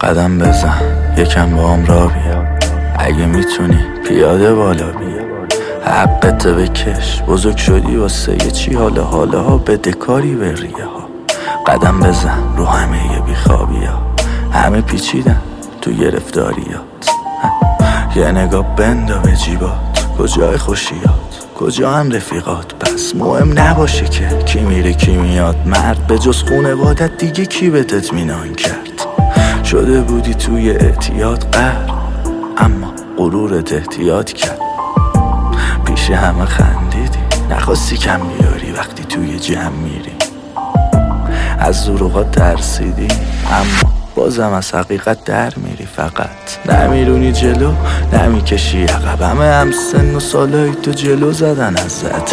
قدم بزن یکم با هم را بیا، اگه میتونی پیاده بالا بیا. حقت بکش، بزرگ شدی واسه یه چی، حاله ها بده کاری به ریه ها. قدم بزن رو همه یه بیخوابی ها، همه پیچیدن تو گرفتاریات. یه نگاه بندا به جیبات، کجای خوشیات کجا هم رفیقات. پس مهم نباشه که کی میره کی میاد، مرد به جز خونوادت دیگه کی بهت اطمینان کرد. شده بودی توی اعتیاد قهر، اما غرورت احتیاط کرد. پیش همه خندیدی، نخواستی کم بیاری وقتی توی جمع میری. از دروغات ترسیدی، اما بازم از حقیقت در میری. فقط نمیرونی جلو، نمیکشی عقب. همه هم سن و سالای تو جلو زدن ازت.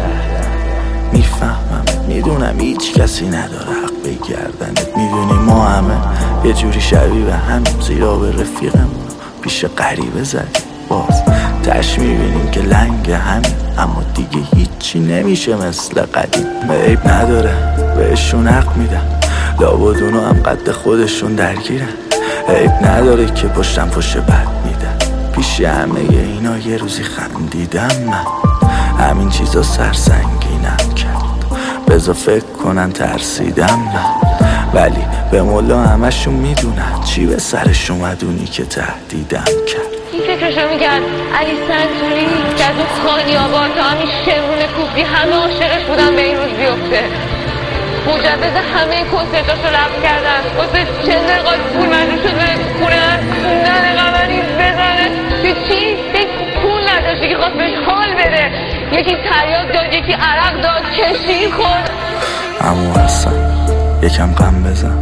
میفهمم میدونم هیچ کسی نداره حق بگردنت. میدونی ما همه یه جوری شبیه به همیم، زیرا به رفیقمون پیش غریبه زدیم. باز تش میبینیم که لنگ همین، اما دیگه هیچی نمیشه مثل قدیم. عیب نداره بهشون حق میدم، لابد اونو هم قد خودشون درگیرن. عیب نداره که پشتم پشت بد میدن، پیش همه اینا یه روزی خندیدم. من همین چیزا سرسنگینم کرد، بذار فکر کنن ترسیدم من. ولی به مولا همشون میدونن چی به سرش اومد، اونی که تهدیدم کرد. این فکرشو میگن علی سنتوری که از اون خانی آباد تا همین شمرون کوفتی همه عاشقش بودن به این روز بیفته. مجوز همه کنسرتاشو لغو کردن، واسه چند دقیقه پول مجبور شد بره تو خونه ننه قمری بزنه. چی؟ پول نداشته که خواست بهش حال بده. یکی تریاک داد، یکی عرق داد، کشی خورد. اما حسن یکم غم بزن،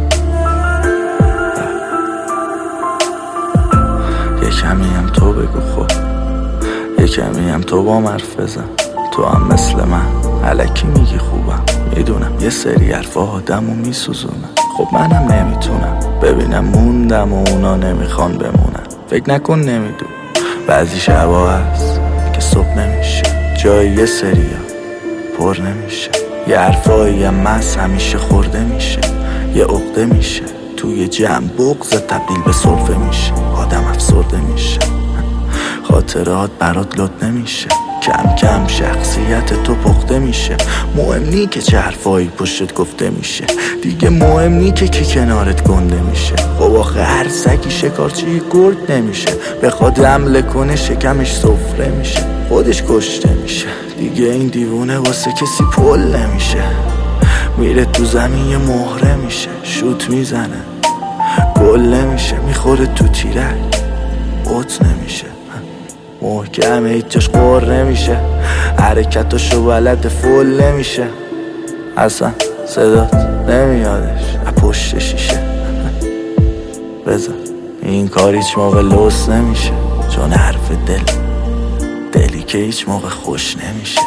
یه کمی هم تو بگو خب، یه کمی هم تو با حرف بزن. تو هم مثل من الکی میگی خوبم، میدونم یه سری حرفا آدمو میسوزونن. خب منم نمیتونم ببینم موندم و اونا نمیخوان بمونن. فکر نکن نمیدون، بعضی شبا هست که صبح نمیشه، جای یه سریا پر نمیشه. یه حرفایی هم مس همیشه خورده میشه، یه عقده میشه توی جمع بغض تبدیل به سرفه میشه. آدم افسرده میشه، خاطرات برات لط نمیشه، کم کم شخصیت تو پخته میشه. مهم نی که چه حرفایی پشتت گفته میشه، دیگه مهم نی که کی کنارت گنده میشه. خب آخه هر سگی شکارچی گرد نمیشه، بخواد حمله کنه شکمش سفره میشه، خودش کشته میشه. دیگه این دیوونه واسه کسی پل نمیشه، میره تو زمین یه مهره میشه، شوت میزنه گل نمیشه، میخوره تو تیرک قط نمیشه، محکمه هیچ جاش قر نمیشه، حرکتاشو بلد فل نمیشه. اصلا صدات نمیادش از پشت شیشه. بذار این کار هیچ موقع لوس نمیشه، چون حرف دلی که هیچ موقع خوش نمیشه.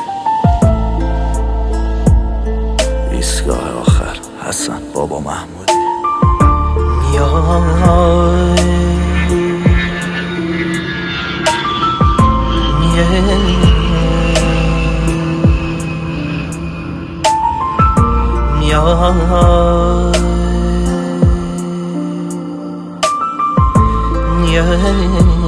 ایستگاه آخر حسن بابا محمودی. Yeah.